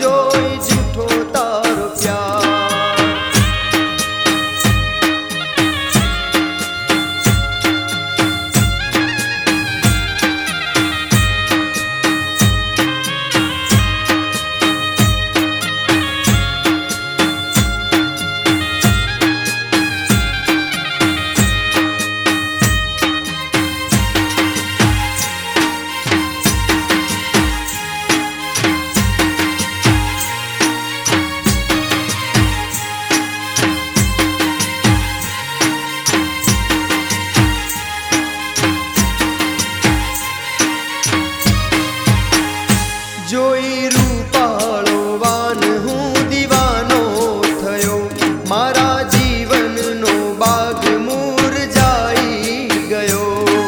જોઈ જૂઠો તારો પ્યાર। જોઈ રૂપાળો વાન હું દીવાનો થયો, મારા જીવનનો બાગ મુરઝાઈ ગયો।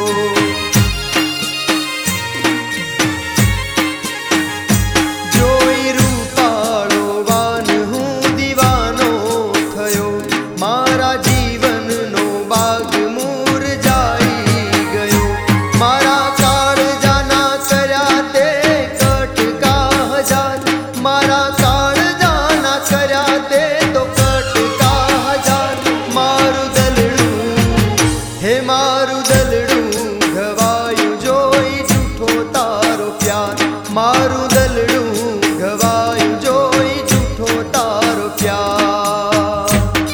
જોઈ રૂપાળો વાન હું દીવાનો થયો, મારા જીવનનો બાગ મુરઝાઈ ગયો। મારા કાળજાના કર્યા તે મારા કાળજાના કર્યા તે તો કટકા હજાર। મારું દલડું હે મારું દલડું ઘવાયું જોઈ જૂઠો તારો પ્યાર। મારું દલડું ઘવાયું જોઈ જૂઠો તારો પ્યાર।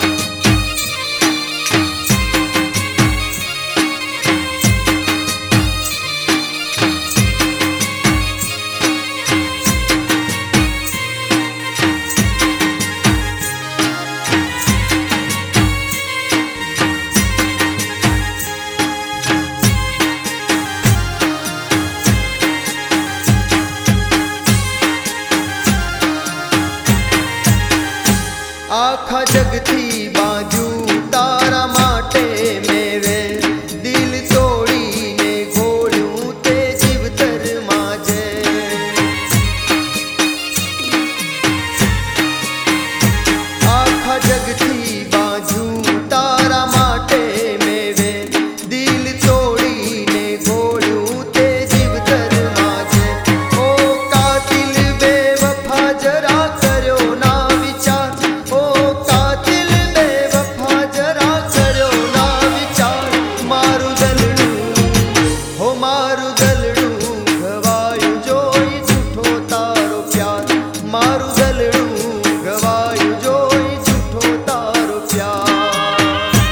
આખા જગથી બાંધ્યું તારા માટે મેં વેર, દિલ તોડીને ઘોળ્યું તે જીવતરમાં ઝેર। આખા જગથી બાંધ્યું તારા માટે મેં વેર, દિલ તોડીને ઘોળ્યું તે જીવતરમાં ઝેર। ઓ કાતિલ બેવફા જરા કર્યો ના વિચાર, મારું દલડું ઘવાયું જોઈ જૂઠો તારો પ્યાર। મારું દલડું ઘવાયું જોઈ જૂઠો તારો પ્યાર।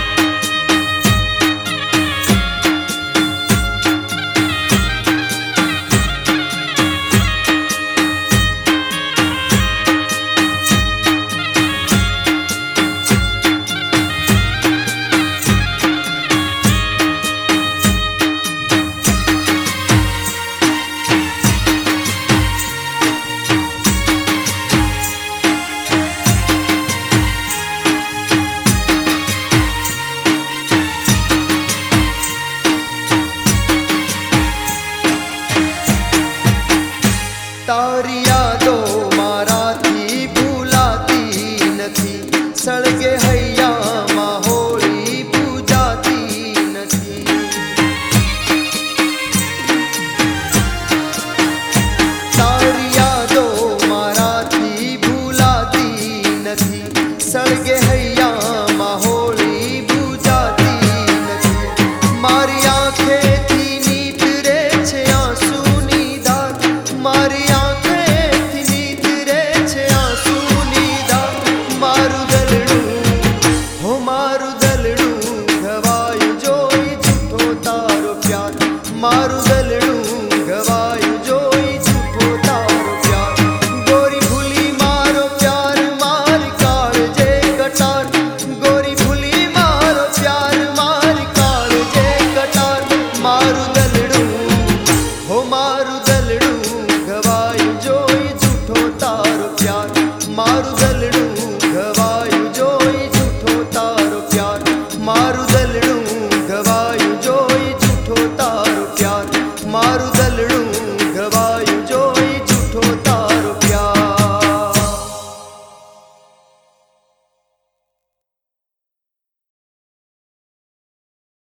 તારી યાદો મારાથી ભૂલાતી નથી, સળગે હૈયામાં હોળી પૂજાતી નથી। તારી યાદો મારાથી ભૂલાતી નથી, સળગે હૈયામાં હોળી પૂજાતી નથી। મારી આંખેથી નીતરે છે આંસુની ધાર, મારી મારું દલડું ઘવાયું જોઈ જૂઠો તારો પ્યાર। ગોરી ભૂલી મારો પ્યાર મારી કાળજે કટાર, ગોરી ભૂલી મારો પ્યાર મારી કાળજે કટાર। મારું દલડું મારું દલડું ઘવાયું જોઈ જૂઠો તારો પ્યાર। મારું